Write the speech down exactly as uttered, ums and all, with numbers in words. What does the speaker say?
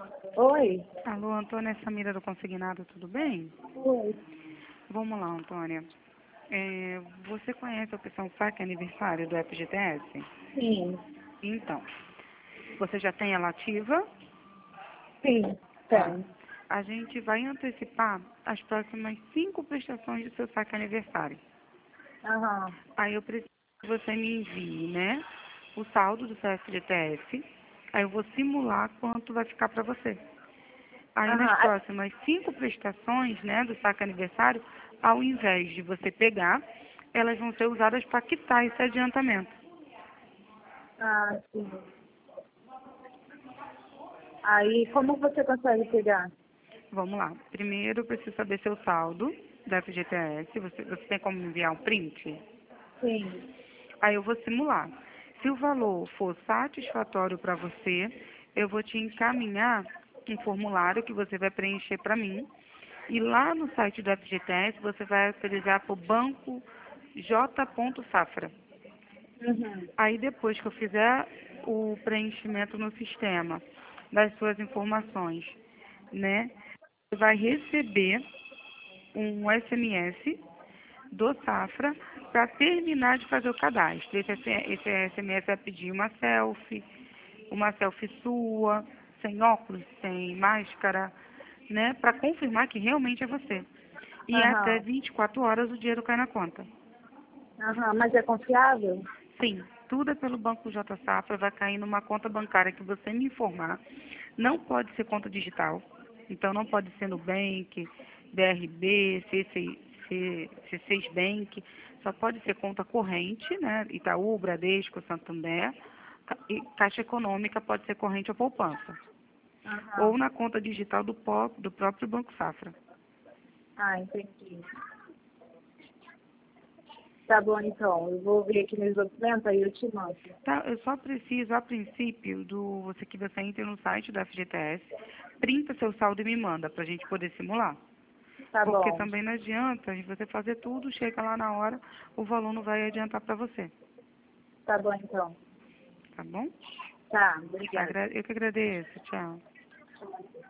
Oi. Alô, Antônia, é Samira do Consignado, tudo bem? Oi. Vamos lá, Antônia. É, você conhece a opção Saque Aniversário do F G T S? Sim. Então, você já tem ela ativa? Sim, Tá. tem. A gente vai antecipar as próximas cinco prestações do seu saque aniversário. Aham. Aí eu preciso que você me envie, né, o saldo do seu F G T S. Aí eu vou simular quanto vai ficar para você. Aí nas Aham. Ah, próximas cinco prestações, né, do saque aniversário, ao invés de você pegar, elas vão ser usadas para quitar esse adiantamento. ah, sim. Aí, como você consegue pegar? Vamos lá. Primeiro eu preciso saber seu saldo da F G T S. Você, você tem como me enviar um print? Sim. Aí eu vou simular. Se o valor for satisfatório para você, eu vou te encaminhar um formulário que você vai preencher para mim. E lá no site do F G T S você vai utilizar para o banco J. Safra. Uhum. Aí depois que eu fizer o preenchimento no sistema das suas informações, né, você vai receber um S M S do Safra para terminar de fazer o cadastro. Esse, esse S M S vai pedir uma selfie, uma selfie sua, sem óculos, sem máscara, né, para confirmar que realmente é você. E até Aham. vinte e quatro horas o dinheiro cai na conta. Aham. Mas é confiável? Sim, tudo é pelo Banco J Safra, vai cair numa conta bancária que você me informar. Não pode ser conta digital, então não pode ser Nubank, B R B, C seis Bank, só pode ser conta corrente, né? Itaú, Bradesco, Santander, Ca- e Caixa Econômica pode ser corrente ou poupança. Ou Aham. na conta digital do, pó- do próprio Banco Safra. Ah, entendi. Tá bom, então. Eu vou ver aqui meus documentos, aí eu te mando. Tá, eu só preciso, a princípio, do você que você entre no site da F G T S, printa seu saldo e me manda para a gente poder simular. Tá Porque bom. também não adianta você fazer tudo, chega lá na hora, o valor não vai adiantar para você, Tá bom, então. tá bom? Tá, obrigada. Agra- Eu que agradeço, tchau.